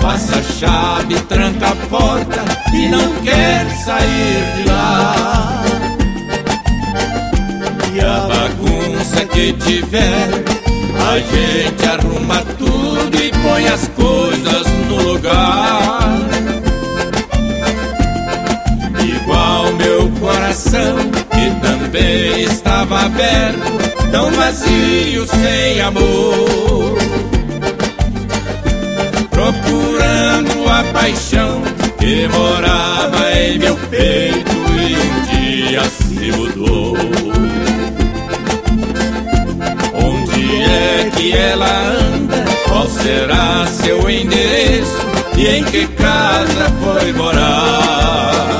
passa a chave, tranca a porta e não quer sair de lá. E a bagunça que tiver, a gente arruma tudo e põe as coisas no lugar. Igual meu coração, que também estava aberto, tão vazio, sem amor, procurando a paixão que morava em meu peito e um dia se mudou. Onde é que ela anda? Qual será seu endereço? E em que casa foi morar?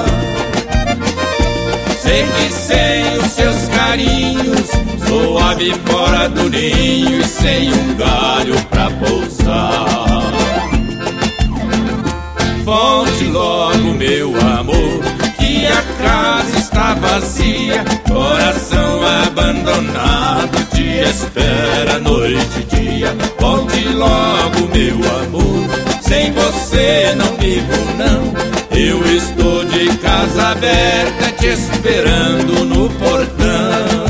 Sei que sem os seus carinhos sou ave fora do ninho e sem um galho pra pousar. Volte logo, meu amor, que a casa está vazia, coração abandonado te espera noite e dia. Volte logo, meu amor, sem você não vivo não. Eu estou de casa aberta te esperando no portão.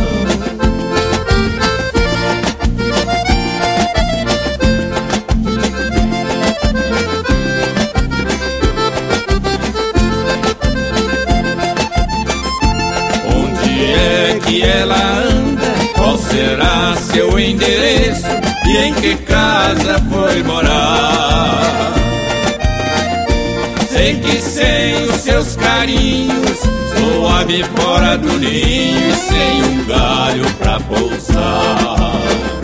Onde é que ela anda? Qual será seu endereço? E em que casa foi morar? Sei que sem os seus carinhos sou ave fora do ninho e sem um galho pra pousar.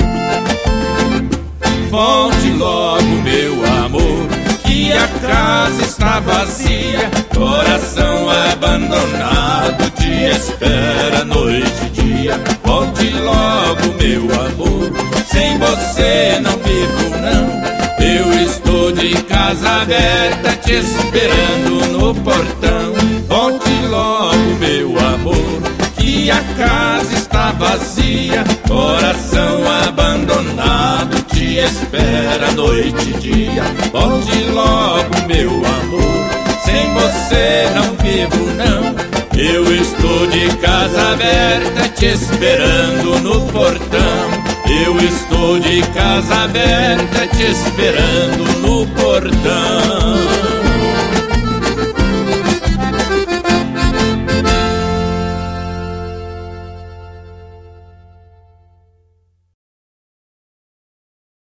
Volte logo, meu amor, que a casa está vazia, coração abandonado te espera noite e dia. Volte logo, meu amor, sem você não vivo não. Eu estou de casa aberta te esperando no portão. Volte logo, meu amor, que a casa está vazia, coração abandonado te espera noite e dia. Volte logo, meu amor, sem você não vivo não. Eu estou de casa aberta te esperando no portão. Eu estou de casa aberta te esperando no portão.